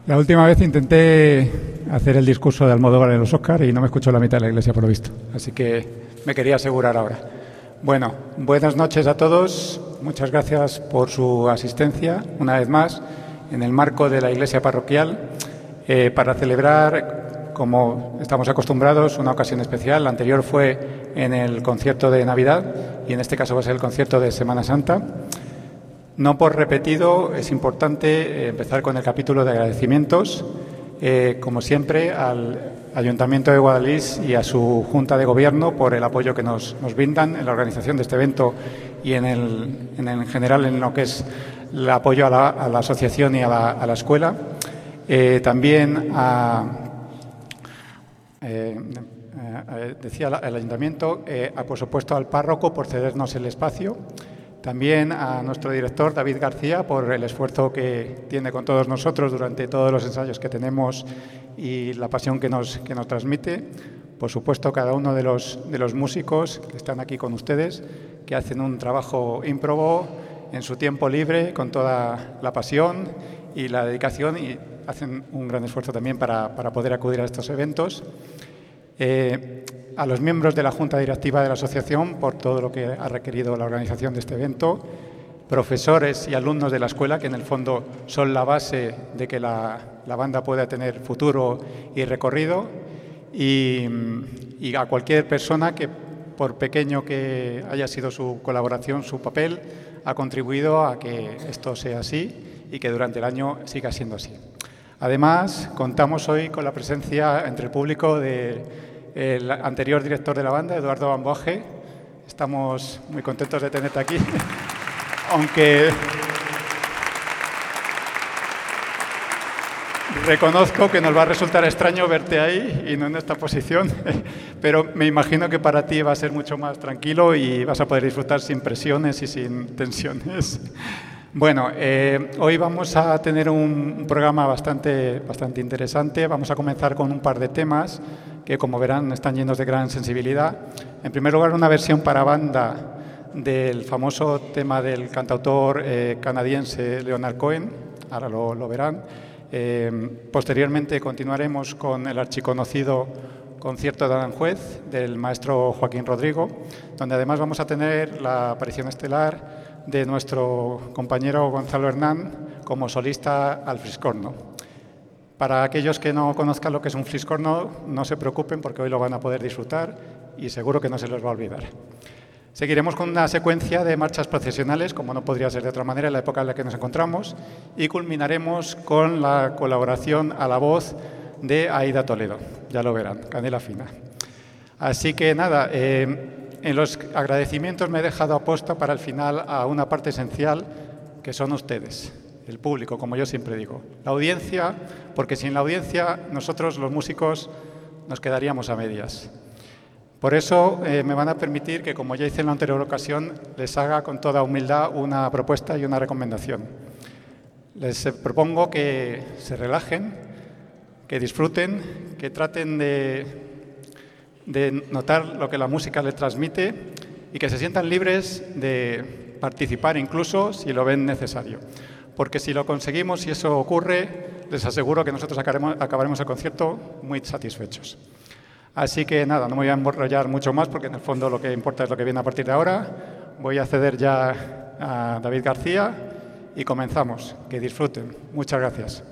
La última vez intenté hacer el discurso de Almodóvar en los Oscars y no me escuchó la mitad de la iglesia, por lo visto. Así que me quería asegurar ahora. Bueno, buenas noches a todos. Muchas gracias por su asistencia, una vez más, en el marco de la iglesia parroquial, para celebrar, como estamos acostumbrados, una ocasión especial. La anterior fue en el concierto de Navidad y en este caso va a ser el concierto de Semana Santa. No por repetido, es importante empezar con el capítulo de agradecimientos, como siempre, al Ayuntamiento de Guadalix y a su Junta de Gobierno por el apoyo que nos brindan en la organización de este evento y en general en lo que es el apoyo a la asociación y a la escuela. También decía el Ayuntamiento, por supuesto al párroco por cedernos el espacio. También a nuestro director, David García, por el esfuerzo que tiene con todos nosotros durante todos los ensayos que tenemos y la pasión que nos transmite. Por supuesto, cada uno de los músicos que están aquí con ustedes, que hacen un trabajo ímprobo en su tiempo libre, con toda la pasión y la dedicación, y hacen un gran esfuerzo también para poder acudir a estos eventos. A los miembros de la Junta Directiva de la Asociación por todo lo que ha requerido la organización de este evento, profesores y alumnos de la escuela, que en el fondo son la base de que la banda pueda tener futuro y recorrido, y a cualquier persona que, por pequeño que haya sido su colaboración, su papel, ha contribuido a que esto sea así y que durante el año siga siendo así. Además, contamos hoy con la presencia entre el público del anterior director de la banda, Eduardo Bamboaje. Estamos muy contentos de tenerte aquí, aunque reconozco que nos va a resultar extraño verte ahí y no en esta posición, pero me imagino que para ti va a ser mucho más tranquilo y vas a poder disfrutar sin presiones y sin tensiones. Bueno, hoy vamos a tener un programa bastante interesante. Vamos a comenzar con un par de temas que, como verán, están llenos de gran sensibilidad. En primer lugar, una versión para banda del famoso tema del cantautor canadiense Leonard Cohen. Ahora lo verán. Posteriormente continuaremos con el archiconocido concierto de Aranjuez del maestro Joaquín Rodrigo, donde además vamos a tener la aparición estelar de nuestro compañero Gonzalo Hernán como solista al fliscorno. Para aquellos que no conozcan lo que es un fliscorno, no se preocupen porque hoy lo van a poder disfrutar y seguro que no se les va a olvidar. Seguiremos con una secuencia de marchas procesionales, como no podría ser de otra manera en la época en la que nos encontramos, y culminaremos con la colaboración a la voz de Aida Toledo. Ya lo verán, canela fina. Así que nada, en los agradecimientos me he dejado aposta para el final a una parte esencial que son ustedes, el público, como yo siempre digo. La audiencia, porque sin la audiencia nosotros los músicos nos quedaríamos a medias. Por eso me van a permitir que, como ya hice en la anterior ocasión, les haga con toda humildad una propuesta y una recomendación. Les propongo que se relajen, que disfruten, que traten de notar lo que la música les transmite y que se sientan libres de participar incluso si lo ven necesario. Porque si lo conseguimos y eso ocurre, les aseguro que nosotros acabaremos el concierto muy satisfechos. Así que nada, no me voy a enrollar mucho más porque en el fondo lo que importa es lo que viene a partir de ahora. Voy a ceder ya a David García y comenzamos. Que disfruten. Muchas gracias.